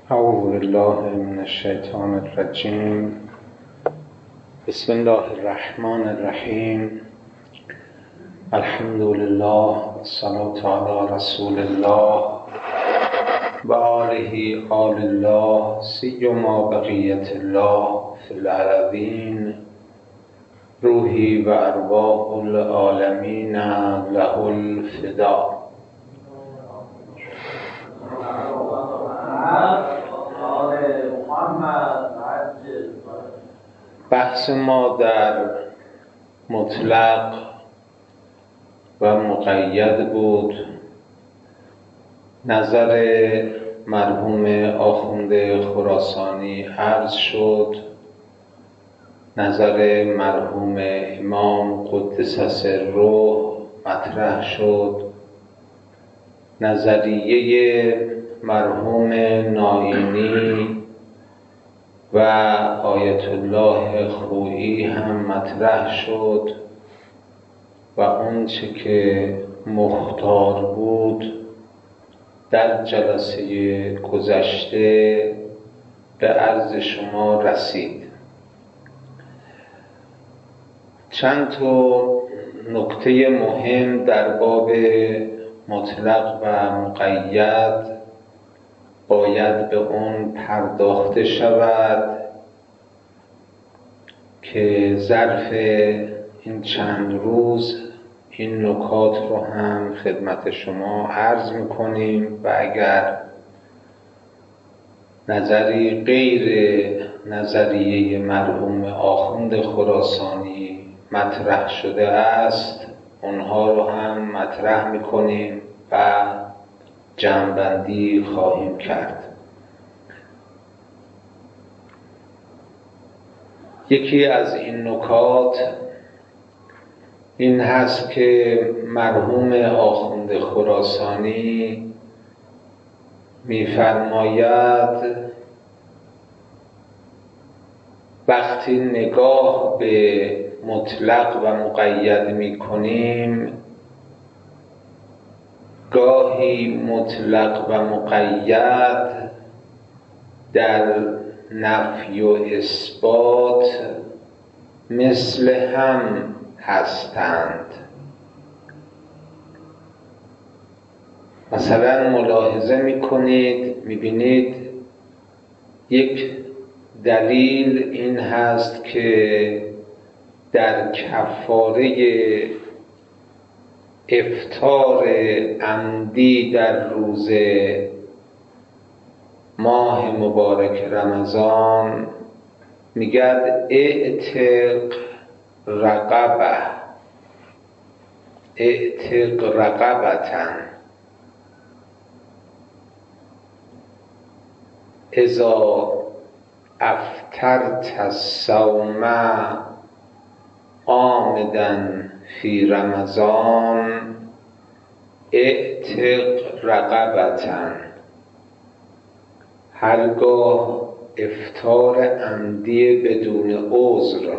اعوذ بالله من الشیطان الرجیم. بسم الله الرحمن الرحیم. الحمد لله والصلاة علی رسول الله و آله آل الله سیما بقیة الله فی الارضین. روحی و ارواح العالمین له الفدا. بحث ما در مطلق و مقید بود. نظر مرحوم آخوند خراسانی عرض شد، نظر مرحوم امام قدس سره مطرح شد، نظریه مرحوم نائینی و آیت الله خویی هم مطرح شد و اون چه که مختار بود در جلسه گذشته به عرض شما رسید. چند تا نکته مهم در باب مطلق و مقید باید به اون پرداخته شود که ظرف این چند روز این نکات رو هم خدمت شما عرض میکنیم و اگر نظری غیر نظریه مرحوم آخوند خراسانی مطرح شده است اونها رو هم مطرح میکنیم و جمع‌بندی خواهیم کرد. یکی از این نکات این هست که مرحوم آخوند خراسانی می‌فرماید وقتی نگاه به مطلق و مقید می‌کنیم گاهی مطلق و مقید در نفی و اثبات مثل هم هستند. مثلا ملاحظه می‌بینید یک دلیل این هست که در کفاره افطار عمدی در روز ماه مبارک رمضان میگد اعتق رقبتن اذا افطرت الصوم عامدا فی رمضان اعتق رقبتن. هرگاه افطار عمدی بدون عذر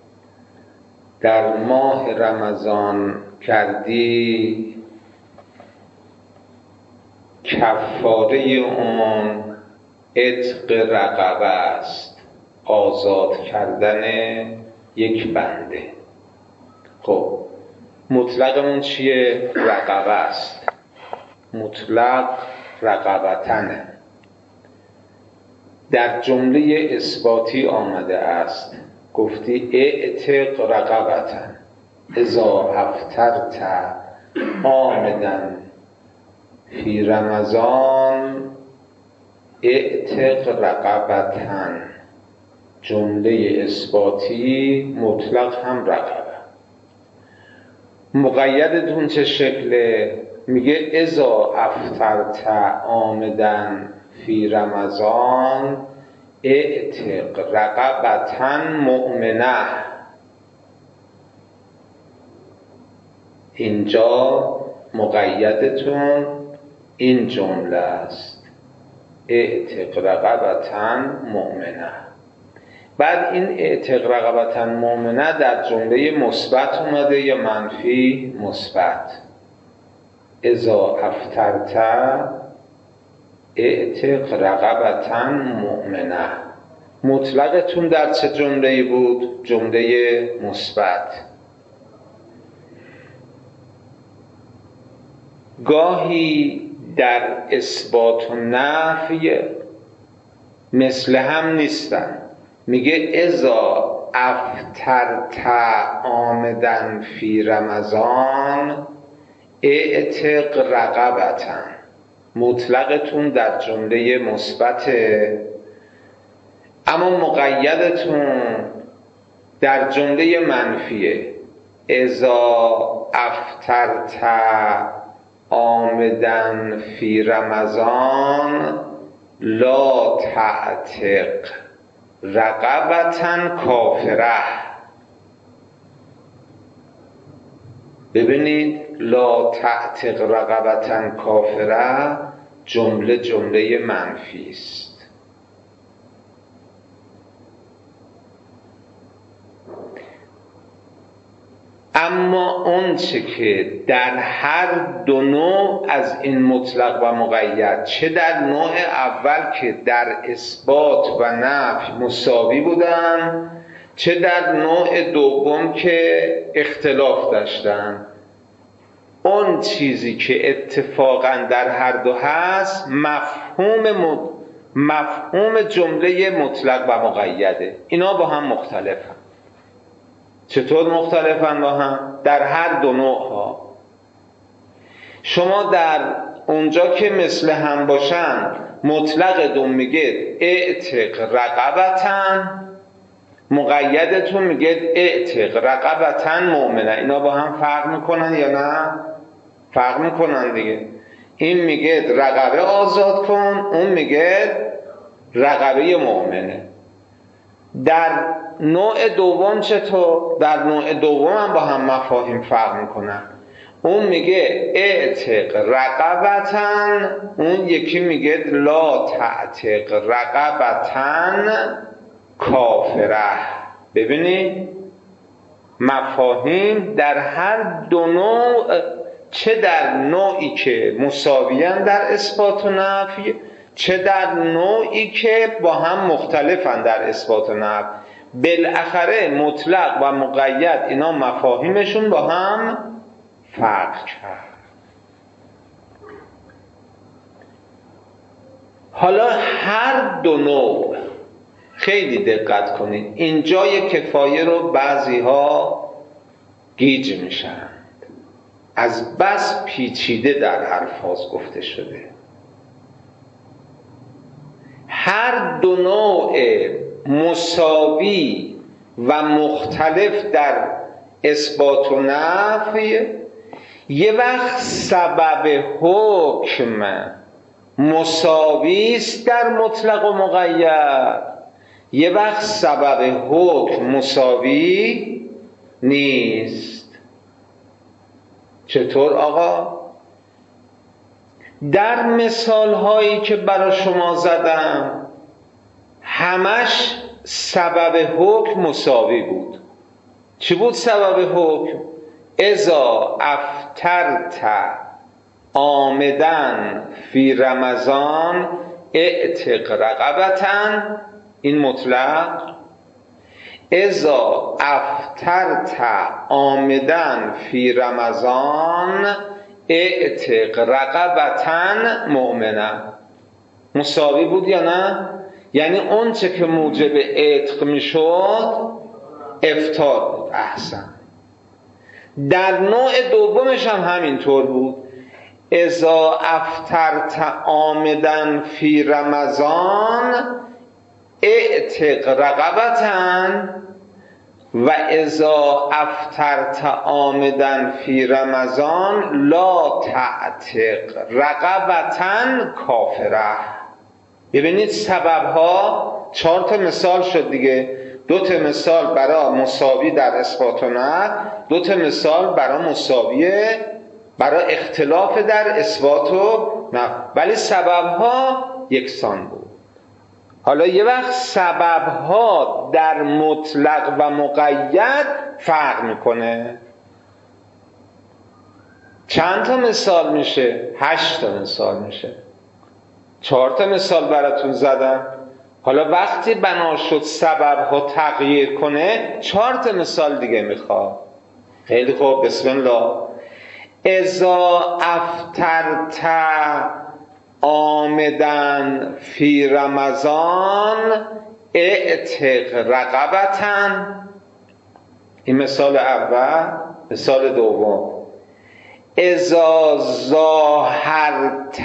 در ماه رمضان کردی کفاره اون عتق رقبه است، آزاد کردن یک بنده. خب مطلقمون چیه؟ رقبه است. مطلق رقبتنه. در جمله اثباتی آمده است، گفتی اعتق رقبتن اذا افطرت عامدن فی رمضان اعتق رقبتن. جمله اثباتی مطلق هم رقبه. مقیدتون چه شکله؟ میگه اذا افطرت عامدن فی رمضان اعتق رقبتن مؤمنه. اینجا مقیدتون این جمله است، اعتق رقبتن مؤمنه. بعد این اعتق رقبتن مؤمنه در جمله مثبت اومده یا منفی؟ مثبت. اذا افطرت اعتق رقبة مؤمنه. مطلقتون در چه جمله‌ای بود؟ جمله مثبت. گاهی در اثبات و نفی مثل هم نیستن. میگه اذا افطرت عامداً فی رمضان اعتق رقبة. مطلقتون در جمله مثبته، اما مقیدتون در جمله منفیه. اذا افطرت عامداً فی رمضان لا تعتق رقبة کافره. ببینید لا تعتق رقبة کافره جمله منفی است. اما اون چه که در هر دو نوع از این مطلق و مقید، چه در نوع اول که در اثبات و نفی مساوی بودن، چه در نوع دوم که اختلاف داشتن، اون چیزی که اتفاقا در هر دو هست مفهوم جمله مطلق و مقیده. اینا با هم مختلفن. چطور مختلفن با هم؟ در هر دو نوع ها. شما در اونجا که مثل هم باشن مطلق دوم میگه اعتق رقبتن، مقیدتون میگه اعتق رقبتن مؤمنه. اینا با هم فرق میکنن یا نه؟ فرق میکنن دیگه. این میگه رقبه آزاد کن، اون میگه رقبه مؤمنه. در نوع دوم چطور؟ در نوع دوم هم با هم مفاهیم فرق میکنن. اون میگه اعتق رقبتن، اون یکی میگه لا تعتق رقبتن کافره. ببینید مفاهیم در هر دو نوع، چه در نوعی که مساویان در اثبات و نفی، چه در نوعی که با هم مختلفن در اثبات و نفی، بالاخره مطلق و مقید اینا مفاهیمشون با هم فرق کرد. حالا هر دو نوع، خیلی دقت کنید، اینجا یک کفایه رو بعضی ها گیج میشن، از بس پیچیده در الفاظ گفته شده. هر دو نوع مساوی و مختلف در اثبات و نفی یه وقت سبب حکم مساوی است در مطلق و مقید، یه وقت سبب حکم مساوی نیست. چطور آقا؟ در مثال هایی که برای شما زدم همش سبب حکم مساوی بود. چی بود سبب حکم؟ اذا افطرت عامداً فی رمضان اعتق رقبتن، این مطلق. اذا افطرت عامداً فی رمضان اعتق رقبتن مؤمنه. مساوی بود یا نه؟ یعنی اون چه که موجب عتق میشد افطار بود. احسن. در نوع دومش هم همینطور بود. اذا افطرت عامداً فی رمضان اعتق رقبتن و اذا افطرت عامداً فی رمضان لا تعتق رقبتن کافره. ببینید سبب ها 4 تا مثال شد دیگه. 2 تا مثال برای مساوی در اثبات و نفی، 2 تا مثال برای مساویه برای اختلاف در اثبات و نفی، ولی سبب ها یکسان بود. حالا یه وقت سبب ها در مطلق و مقید فرق میکنه. چند تا مثال میشه؟ 8 تا مثال میشه. 4 مثال براتون زدم. حالا وقتی بنا شد سبب ها تغییر کنه 4 مثال دیگه میخواد. خیلی خوب، بسم الله. اذا افطرت عامدن فی رمضان اعتق رقبة. این مثال اول. مثال دوم، اذا ظاهرت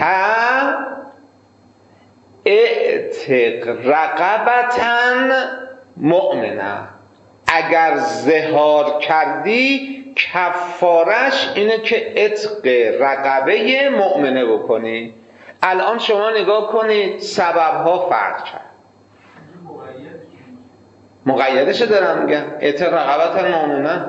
اعتق رقبة مؤمنه. اگر ظهار کردی کفارش اینه که عتق رقبه مؤمنه بکنی. الان شما نگاه کنید سببها فرق کرد. مقیدش دارم میگم، عتق رقبة مؤمنه.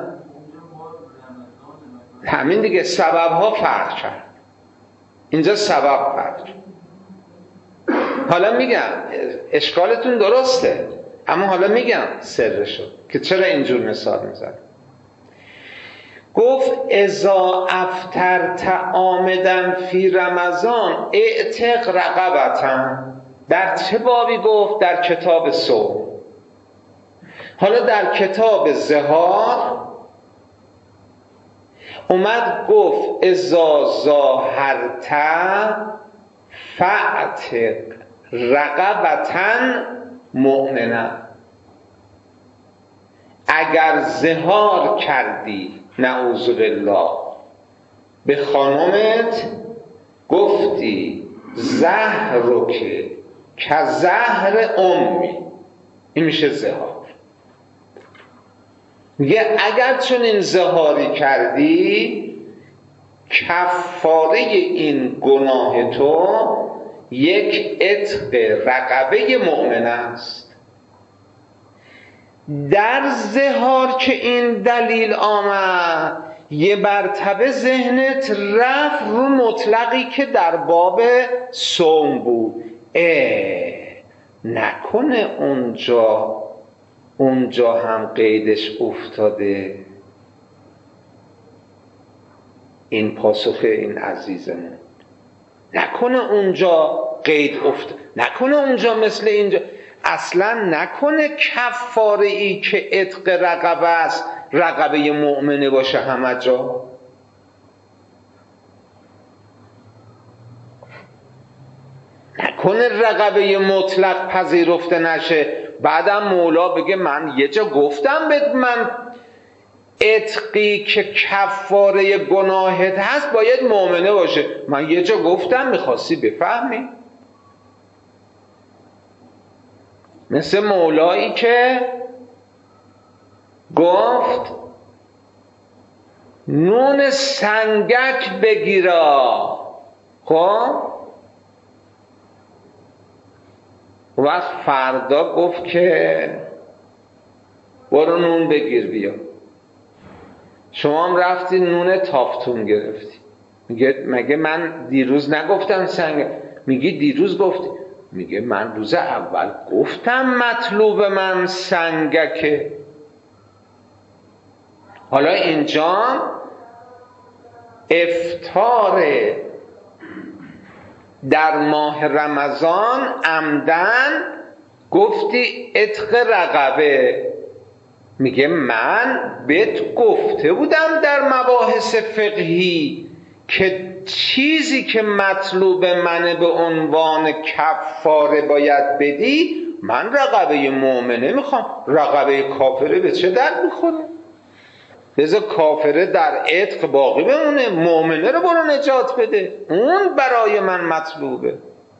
همین دیگه، سببها فرق کرد. اینجا سبب فرق کرد. حالا میگم اشکالتون درسته، اما حالا میگم سرشو که چرا اینجور مثال میزنم. گفت اذا افطرت عامدن فی رمضان اعتق رقبة. در چه بابی گفت؟ در کتاب صوم. حالا در کتاب ظهار اومد گفت اذا ظاهرت فاعتق رقبة مؤمنه. اگر ظهار کردی نعوذ بالله به خانمت، گفتی زهرک که زهر امی، این میشه ظهار. میگه اگر چون این ظهاری کردی کفاره این گناه تو یک عتق رقبه مؤمنه است. در ظهار که این دلیل آمد یه مرتبه ذهنت رفت رو مطلقی که در باب صوم بود. نکنه اونجا هم قیدش افتاده. این پاسخ این عزیزمون، نکنه اونجا قید افتاده، نکنه اونجا مثل اینجا، اصلا نکنه کفاره ای که عتق رقبه است رقبه مؤمنه باشه همه جا. نکنه رقبه مطلق پذیرفته نشه بعدم مولا بگه من یه جا گفتم بهت من عتقی که کفاره گناهت هست باید مؤمنه باشه، من یه جا گفتم میخواستی بفهمی. مثل مولایی که گفت نون سنگک بگیرا، خب وقت فردا گفت که برو نون بگیر بیا. شما هم رفتی نون تافتون گرفتی. میگه مگه من دیروز نگفتم سنگ؟ میگی دیروز گفتی. میگه من روز اول گفتم مطلوب من سنگکه. حالا اینجا افطار در ماه رمضان عمدن گفتی عتق رقبه. میگه من بهت گفته بودم در مباحث فقهی که چیزی که مطلوب منه به عنوان کفاره باید بدی، من رقبه مؤمنه میخوام. رقبه کافره به چه درد میخوره؟ بذار کافره در عتق باقی بمونه، مؤمنه رو برو نجات بده، اون برای من مطلوبه.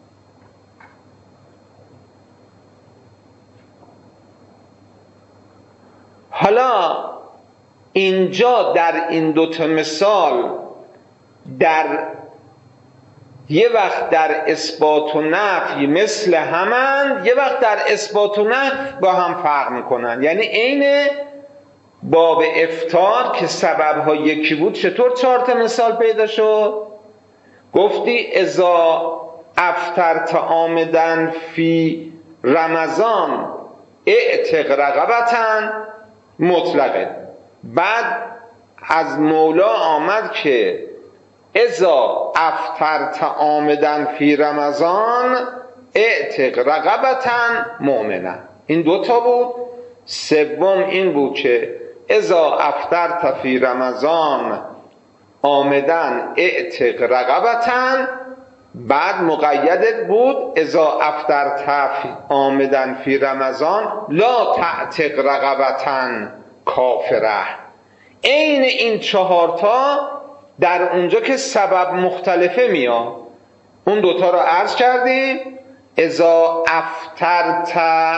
حالا اینجا در این دوتا مثال در یه وقت در اثبات و نفی مثل همند، یه وقت در اثبات و نفی با هم فرق میکنن. یعنی عین باب افطار که سببها یکی بود چطور 4 مثال پیدا شد؟ گفتی اذا افطرت عامدن فی رمضان اعتق رقبة مطلقه. بعد از مولا آمد که اذا افطرت عامدا فی رمضان اعتق رقبة مؤمنة. این دوتا بود. سوم این بود که اذا افطرت فی رمضان عامدا اعتق رقبة، بعد مقیدت بود اذا افطرت عامدا فی رمضان لا تعتق رقبة کافره. عین این چهارتا در اونجا که سبب مختلفه میاد. اون دوتا رو عرض کردیم. اذا افطرت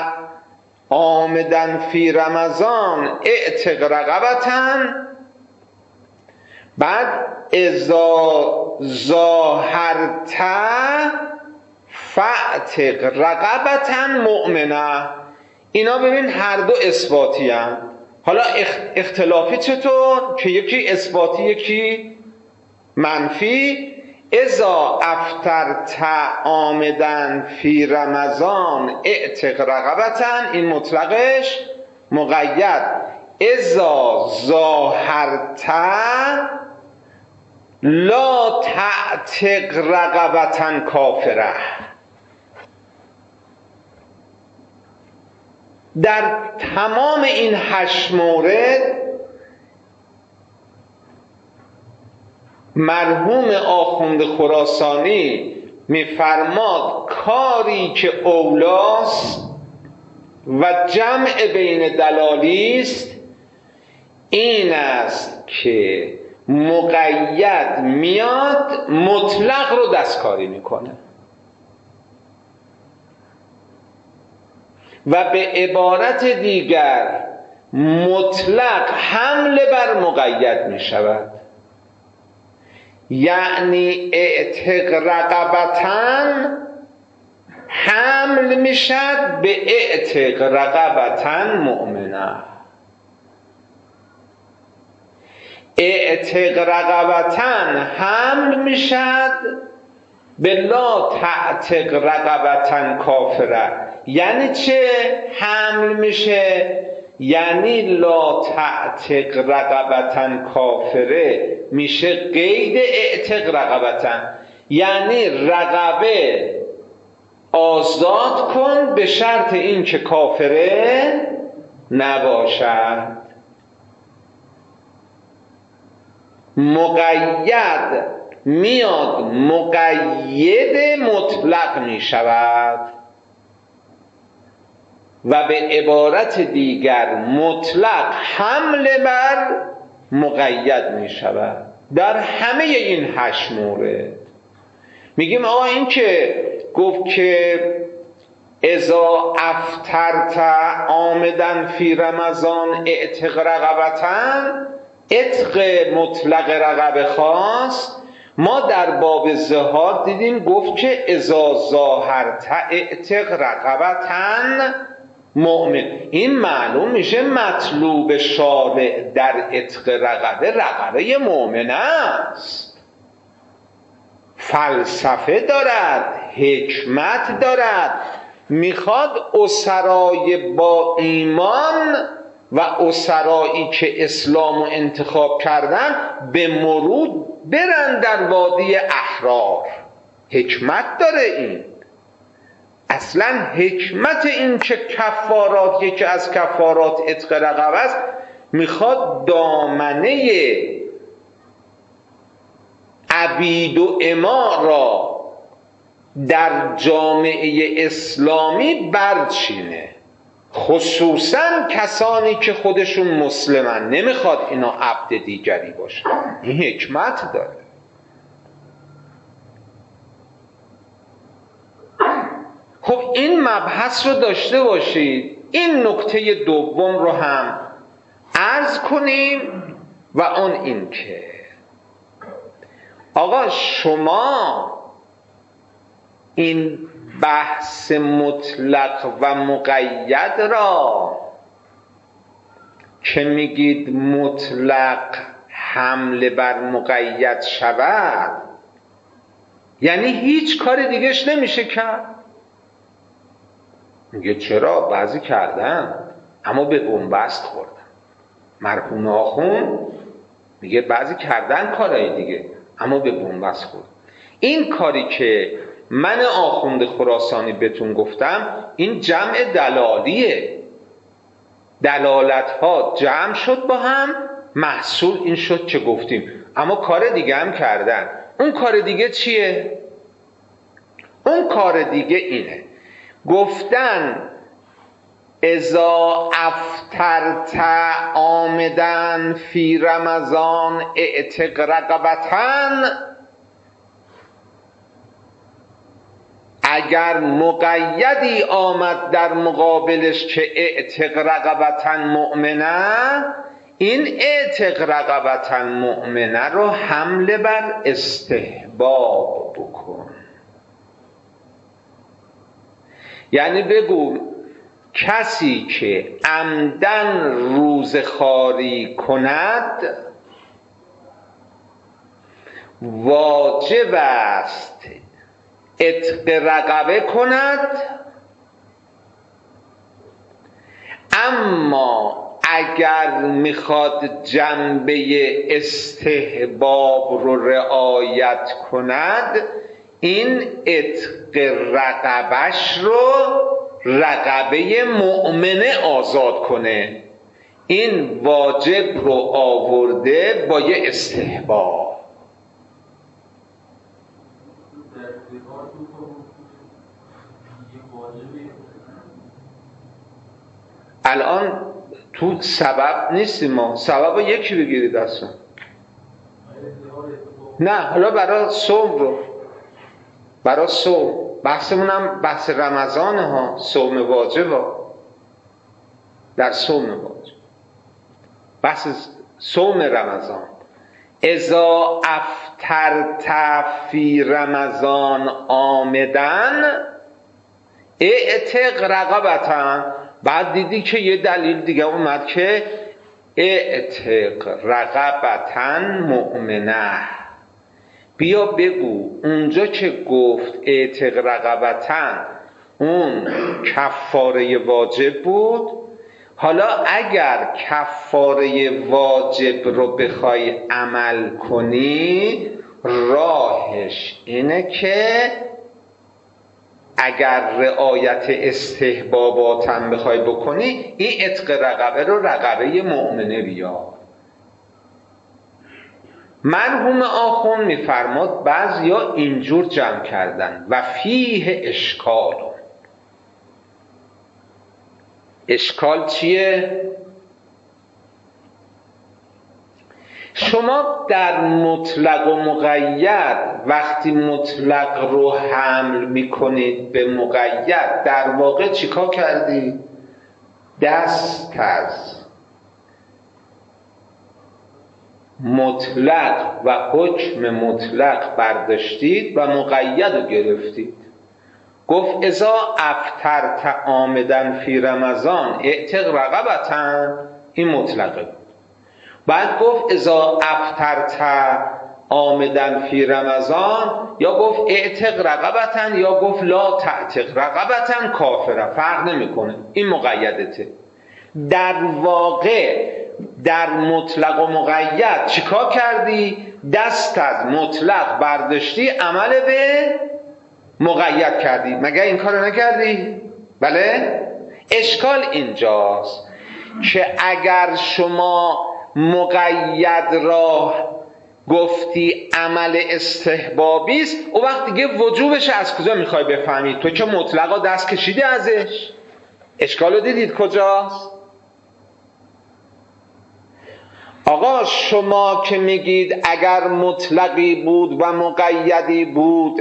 عامدا فی رمضان اعتق رقبة، بعد اذا ظاهرت فاعتق رقبة مؤمنة. اینا ببین هر دو اثباتی هم. حالا اختلافی چطور؟ که یکی اثباتی یکی منفی. اذا افطرت عامدا فی رمضان اعتق رقبة، این مطلقش. مقید اذا ظاهرت لا تعتق رقبة کافره. در تمام این 8 مورد مرحوم آخوند خراسانی میفرماد کاری که اولاست و جمع بین دلالی است این است که مقید میاد مطلق رو دستکاری میکنه و به عبارت دیگر مطلق حمل بر مقید می شود. یعنی اعتق رقبتن حمل می شد به اعتق رقبتن مؤمنه. اعتق رقبتن حمل می شد به لا تعتق رقبتن کافره. یعنی چه حمل میشه؟ یعنی لا تعتق رقبتن کافره میشه قید اعتق رقبتن، یعنی رقبه آزاد کن به شرط این که کافره نباشد. مقید میاد مقید مطلق می شود و به عبارت دیگر مطلق حمل بر مقید می شود. در همه این 8 مورد میگیم آقا این که گفت که اذا افطرت عامدا فی رمضان اعتق رقبتن، عتق مطلق رقبه خاص، ما در باب ظهار دیدیم گفت که اذا ظاهرت اعتق رقبتن مؤمن. این معلوم میشه مطلوب شارع در عتق رقبه مؤمنه است. فلسفه دارد، حکمت دارد. میخواد اسرای با ایمان و اسرایی که اسلامو انتخاب کردن به مرور برن در وادی احرار. حکمت داره این. اصلا حکمت این که کفارات، یکی از کفارات عتق رقبه است، میخواد دامنه عبید و اما را در جامعه اسلامی برچینه، خصوصا کسانی که خودشون مسلمن. نمیخواد اینا عبد دیگری باشن. این حکمت داره. خب این مبحث رو داشته باشید. این نکته دوم رو هم عرض کنیم و آن این که آقا شما این بحث مطلق و مقید را که میگید مطلق حمله بر مقید شود، یعنی هیچ کار دیگهش نمیشه کرد؟ میگه چرا؟ بعضی کردن اما به بنبست خوردن. مرحوم آخوند میگه بعضی کردن کارهای دیگه اما به بنبست خورد. این کاری که من آخوند خراسانی بهتون گفتم این جمع دلالیه، دلالت ها جمع شد با هم، محصول این شد که گفتیم. اما کار دیگه هم کردن. اون کار دیگه چیه؟ اون کار دیگه اینه، گفتن اذا افطرت عامداً فی رمضان اعتق رقبة، اگر مقیدی آمد در مقابلش که اعتق رقبة مؤمنه، این اعتق رقبة مؤمنه رو حمله بر استحباب بکن. یعنی بگو کسی که عمدن روزخواری کند واجب است عتق رقبه کند، اما اگر میخواد جنبه استحباب رو رعایت کند این عتق رقبش رو رقبه مؤمنه آزاد کنه. این واجب رو آورده با یه استحباب. الان تو سبب نیستیم، ما سبب رو یکی بگیرید اصلا. نه حالا برای صوم رو، برای صوم بحثمون هم بحث رمضان ها، صوم واجب ها، در صوم واجب بحث صوم رمضان. اذا افطرت فی رمضان عامداً اعتق رقبة، بعد دیدی که یه دلیل دیگه اومد که اعتق رقبة مؤمنه، بیا بگو اونجا که گفت اعتق رقبة اون کفاره واجب بود، حالا اگر کفاره واجب رو بخوای عمل کنی راهش اینه که اگر رعایت استحباباتم بخوای بکنی این عتق رقبه رو رقبه مؤمنه بیار. مرحوم آخوند میفرماد بعضیا اینجور جمع کردن و فیه اشکال. اشکال چیه؟ شما در مطلق و مقید وقتی مطلق رو حمل میکنید به مقید در واقع چیکار کردید؟ دست از مطلق و حکم مطلق برداشتید و مقید رو گرفتید. گفت اذا افطرت عامداً فی رمضان اعتق رقبة، این مطلقه بود. بعد گفت اذا افطرت عامداً فی رمضان، یا گفت اعتق رقبة یا گفت لا تعتق رقبة کافره، فرق نمیکنه، این مقیدته. در واقع در مطلق و مقید چیکار کردی؟ دست از مطلق برداشتی عمل به مقید کردی. مگه این کارو نکردی؟ بله؟ اشکال اینجاست که اگر شما مقید را گفتی عمل استحبابی است، او وقت دیگه وجوبش از کجا میخوای بفهمی؟ تو که مطلقا دست کشیدی ازش. اشکالو دیدید کجاست؟ آقا شما که میگید اگر مطلقی بود و مقیدی بود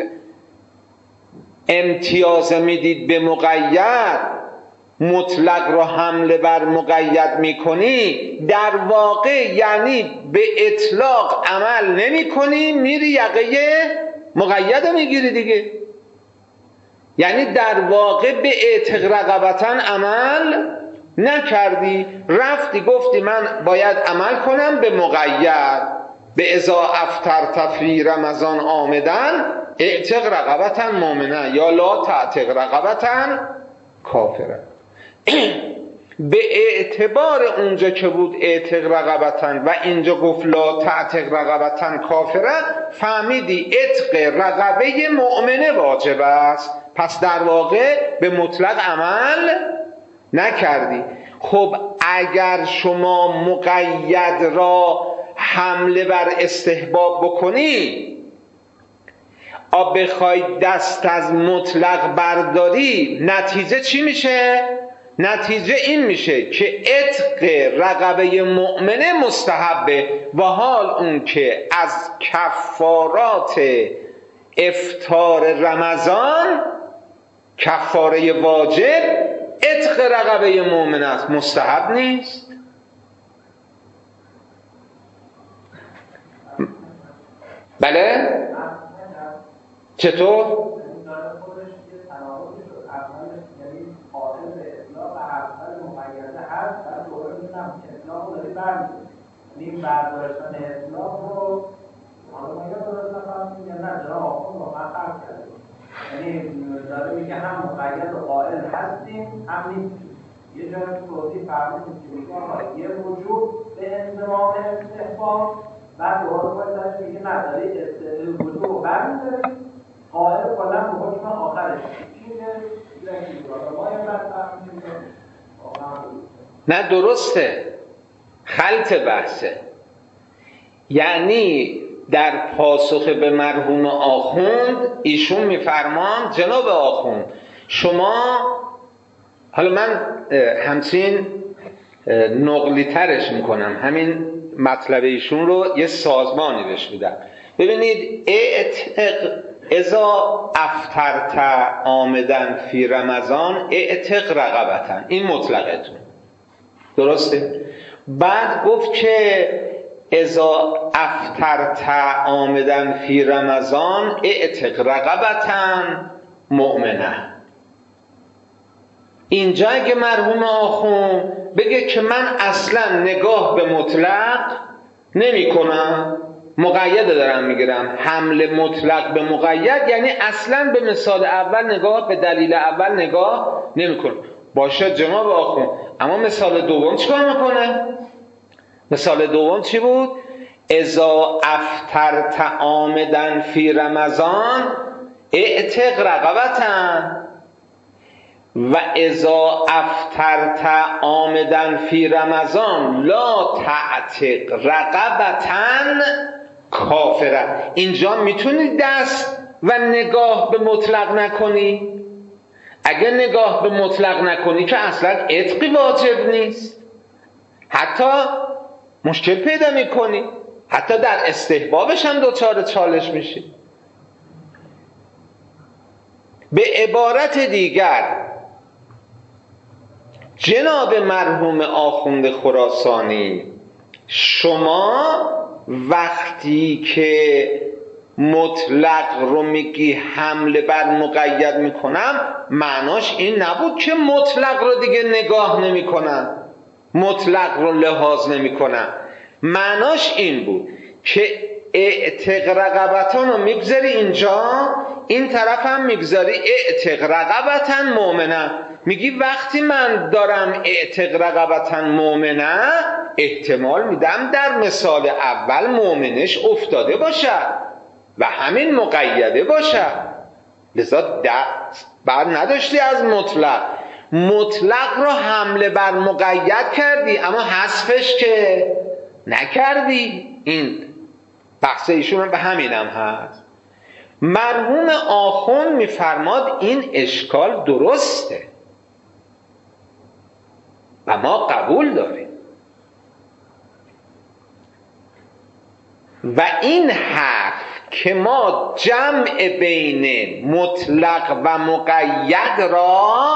امتیاز میدید به مقید، مطلق رو حمله بر مقید میکنی، در واقع یعنی به اطلاق عمل نمی کنی، میری یقه مقید میگیری دیگه. یعنی در واقع به اعتق رقبة عمل نکردی، رفتی گفتی من باید عمل کنم به مقید، به اذا افطرت فی رمضان عامداً اعتق رقبة مؤمنه یا لا تعتق رقبة کافره. به اعتبار اونجا که بود اعتق رقبتن و اینجا گفت لا تعتق رقبتن کافره، فهمیدی عتق رقبه مؤمنه واجب است، پس در واقع به مطلق عمل نکردی. خب اگر شما مقید را حمله بر استحباب بکنی، بخوای دست از مطلق برداری، نتیجه چی میشه؟ نتیجه این میشه که عتق رقبه مؤمنه مستحبه، و حال اون که از کفارات افطار رمضان کفاره واجب عتق رقبه مؤمنه است، مستحب نیست. بله؟ چطور؟ این برداشتن اطلاق رو حالا ما درست نفهمیم یا نه جناب آخوند با من فرق کرده، یعنی داره میگه هم مقید و قائل هستیم هم نیستیم. یه جایی تو توضیح فرمودیم که میگه آقا یه وجود به انضمام استحباب، بعد دوباره باید داشت میگه نداری وجود رو برمیداری قائل کلا به حکم آخرش ما یه بعد فهمیم نه درسته، خلط بحثه. یعنی در پاسخ به مرحوم آخوند ایشون میفرمان جناب آخوند شما، حالا من همچین نقلی ترش میکنم، همین مطلب ایشون رو یه سازمانی بهش میدم. ببینید اذا افطرت عامدن فی رمضان اعتق رقبتن، این مطلقتون درسته. بعد گفت که اذا افطرت عامدن فی رمضان اعتق رقبتن مؤمنه. اینجا اگه مرحوم آخون بگه که من اصلا نگاه به مطلق نمی کنم، مقید دارم میگیرم، حمل مطلق به مقید، یعنی اصلا به مثال اول نگاه، به دلیل اول نگاه نمی کنم. باشه جناب آخون، اما مثال دوم چیکار میکنه؟ مثال دوم چی بود؟ اذا افطرت عامدن فی رمضان اعتق رقبتن، و اذا افطرت عامدن فی رمضان لا تعتق رقبتن کافره. اینجا میتونی دست و نگاه به مطلق نکنی. اگه نگاه به مطلق نکنی که اصلا عتقی واجب نیست، حتی مشکل پیدا میکنی، حتی در استحبابش هم دوچار چالش میشی. به عبارت دیگر جناب مرحوم آخوند خراسانی، شما وقتی که مطلق رو میگی حمله بر مقید میکنم، معناش این نبود که مطلق رو دیگه نگاه نمیکنم، مطلق رو لحاظ نمیکنم. معناش این بود که اعتق رقبتان رو میگذاری اینجا، این طرف هم میگذاری اعتق رقبتن مؤمنه. میگی وقتی من دارم اعتق رقبتن مؤمنه، احتمال میدم در مثال اول مؤمنش افتاده باشد و همین مقیده باشد، لذا بعد نداشتی از مطلق رو حمله بر مقید کردی، اما حذفش که نکردی. این بحث ایشون به همینم هست. مرحوم آخوند میفرماد این اشکال درسته و ما قبول داریم، و این حرف که ما جمع بین مطلق و مقید را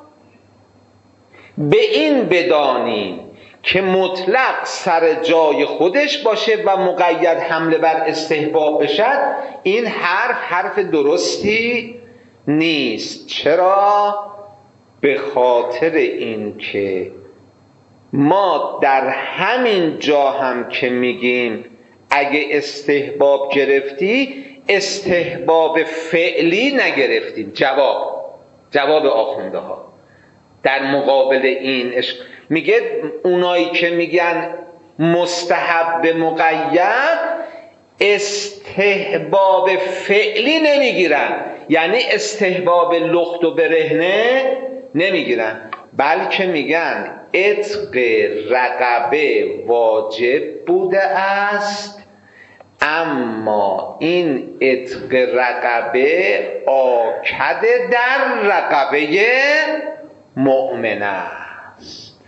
به این بدانیم که مطلق سر جای خودش باشه و مقید حمله بر استحباب بشد، این حرف درستی نیست. چرا؟ به خاطر این که ما در همین جا هم که میگیم اگه استحباب گرفتی، استحباب فعلی نگرفتیم. جواب آخونده ها در مقابل این میگه اونایی که میگن مستحب مقید استحباب فعلی نمیگیرن، یعنی استحباب لخت و برهنه نمیگیرن، بلکه میگن عتق رقبه واجب بوده است، اما این عتق رقبه آکد در رقبه مؤمن است.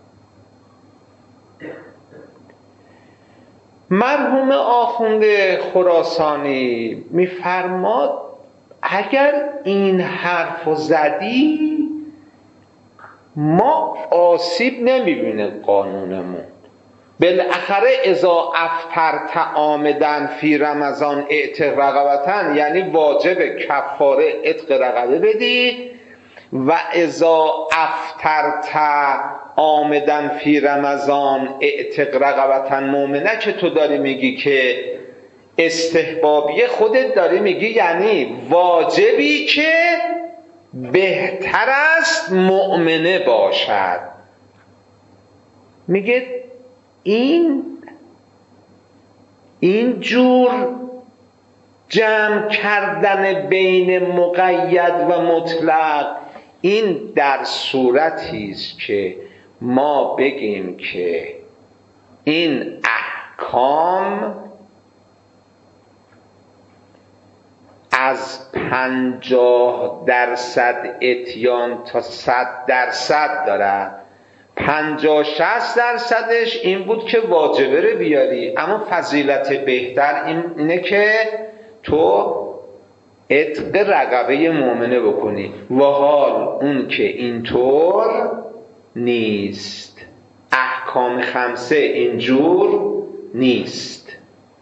مرحوم آخوند خراسانی میفرماد اگر این حرف زدی ما آسیب نمیبینه قانونمون. بالاخره اذا افطرت عامداً فی رمضان اعتق رقبتن، یعنی واجب کفاره عتق رقبه بدی، و اذا افطرت عامداً فی رمضان اعتق رقبتن مؤمنه که تو داری میگی که استحبابیه، خودت داری میگی یعنی واجبی که بهتر است مؤمنه باشد. میگه این جور جمع کردن بین مقید و مطلق، این در صورتی است که ما بگیم که این احکام از 50% اتیان تا 100% دارد. 50-60% این بود که واجبه رو بیاری، اما فضیلت بهتر اینه که تو عتق رقبه مؤمنه بکنی، و حال اون که اینطور نیست. احکام خمسه اینجور نیست.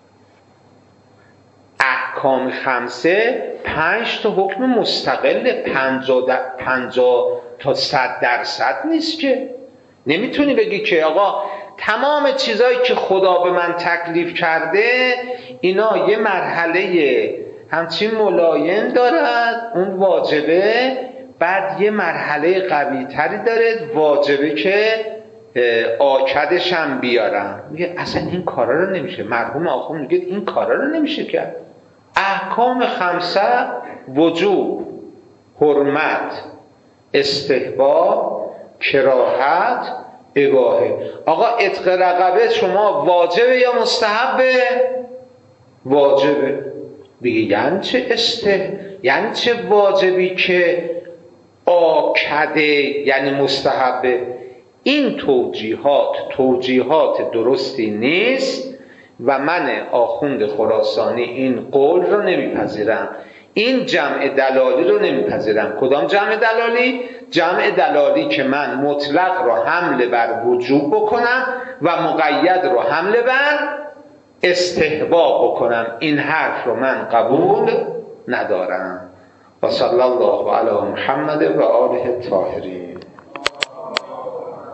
احکام خمسه 5 تا حکم مستقل، 50 تا 100% نیست که. نمیتونی بگی که آقا تمام چیزایی که خدا به من تکلیف کرده اینا یه مرحله همچین ملایم دارد، اون واجبه، بعد یه مرحله قوی تری داره، واجبه که آکدش هم بیارم. میگه اصلا این کارا رو نمیشه. مرحوم آخوند میگه این کارا رو نمیشه کرد. احکام خمسه وجوب، حرمت، استحباب، کراهت، اباحه. آقا عتق رقبه شما واجبه یا مستحبه؟ واجبه. بگی یعنی چه یعنی چه واجبی که آکده یعنی مستحبه؟ این توجیهات درستی نیست و من آخوند خراسانی این قول رو نمیپذیرم، این جمع دلالی رو نمیپذیرم. کدام جمع دلالی؟ جمع دلالی که من مطلق رو حمل بر وجوب بکنم و مقید رو حمل بر استحباب بکنم. این حرف رو من قبول ندارم. و صلی الله علی محمد و آله الطاهرین.